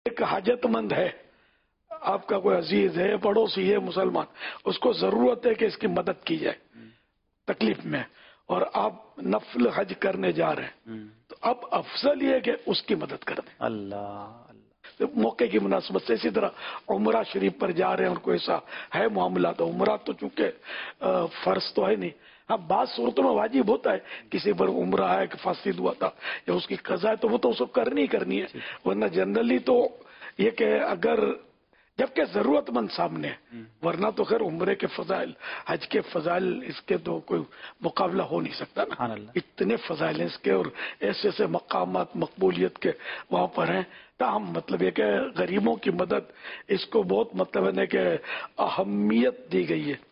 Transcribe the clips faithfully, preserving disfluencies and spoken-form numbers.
ایک حاجت مند ہے، آپ کا کوئی عزیز ہے، پڑوسی ہے مسلمان، اس کو ضرورت ہے کہ اس کی مدد کی جائے تکلیف میں، اور آپ نفل حج کرنے جا رہے ہیں، تو اب افضل یہ ہے کہ اس کی مدد کر دیں اللہ موقع کی مناسبت سے. اسی طرح عمرہ شریف پر جا رہے ہیں اور کوئی ایسا ہے معاملہ، تو عمرہ تو چونکہ فرض تو ہے نہیں، ہاں بعض صورتوں میں واجب ہوتا ہے، کسی پر عمرہ ہے کہ فاسد ہوا تھا یا اس کی قضا ہے تو وہ تو اس کو کرنی ہی کرنی ہے، ورنہ جنرلی تو یہ کہ اگر جبکہ ضرورت مند سامنے ہے، ورنہ تو خیر عمرے کے فضائل، حج کے فضائل، اس کے تو کوئی مقابلہ ہو نہیں سکتا نا، اتنے فضائل ہیں اس کے اور ایسے ایسے مقامات مقبولیت کے وہاں پر ہیں. تاہم مطلب یہ کہ غریبوں کی مدد اس کو بہت مطلب ہے کہ اہمیت دی گئی ہے.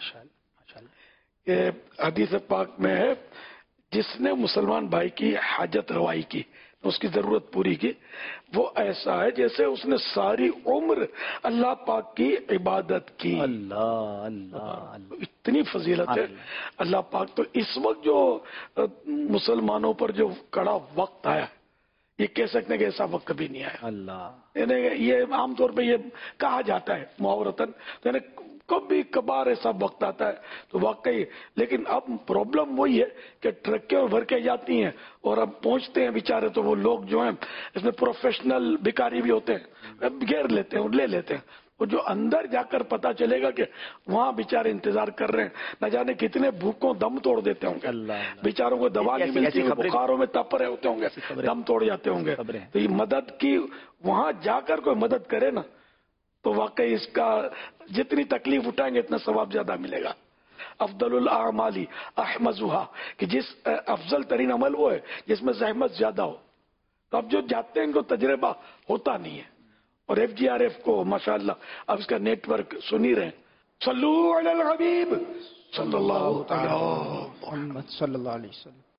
کہ حدیث پاک میں ہے جس نے مسلمان بھائی کی حاجت روائی کی، اس کی ضرورت پوری کی، وہ ایسا ہے جیسے اس نے ساری عمر اللہ پاک کی عبادت کی. اللہ اللہ اتنی فضیلت ہے اللہ پاک. تو اس وقت جو مسلمانوں پر جو کڑا وقت آیا، یہ کہہ سکتے ہیں کہ ایسا وقت کبھی نہیں آیا. اللہ یعنی یہ عام طور پہ یہ کہا جاتا ہے محاورتاً، یعنی کبھی کبھار ایسا وقت آتا ہے تو واقعی. لیکن اب پرابلم وہی ہے کہ ٹرکیں بھر کے جاتی ہیں اور اب پہنچتے ہیں بیچارے تو وہ لوگ جو ہیں اس میں پروفیشنل بھکاری بھی ہوتے ہیں، گھیر لیتے ہیں اور لے لیتے ہیں. اور جو اندر جا کر پتا چلے گا کہ وہاں بیچارے انتظار کر رہے ہیں، نہ جانے کتنے بھوکوں دم توڑ دیتے ہوں گے، بیچاروں کو دوا نہیں ملتی، بخاروں میں تپ رہے ہوتے ہوں گے، دم توڑ جاتے ہوں گے. تو یہ مدد کی وہاں جا کر کوئی مدد کرے نا تو واقعی اس کا جتنی تکلیف اٹھائیں گے اتنا ثواب زیادہ ملے گا. افضل الاعمال احمزها، کہ جس افضل ترین عمل وہ ہے جس میں زحمت زیادہ ہو. تو اب جو جاتے ہیں ان کو تجربہ ہوتا نہیں ہے، اور ایف جی آر ایف کو ماشاءاللہ اب اس کا نیٹ ورک سنی رہے. صلو علی الحبیب صلی اللہ تعالی محمد صلی اللہ علیہ وسلم.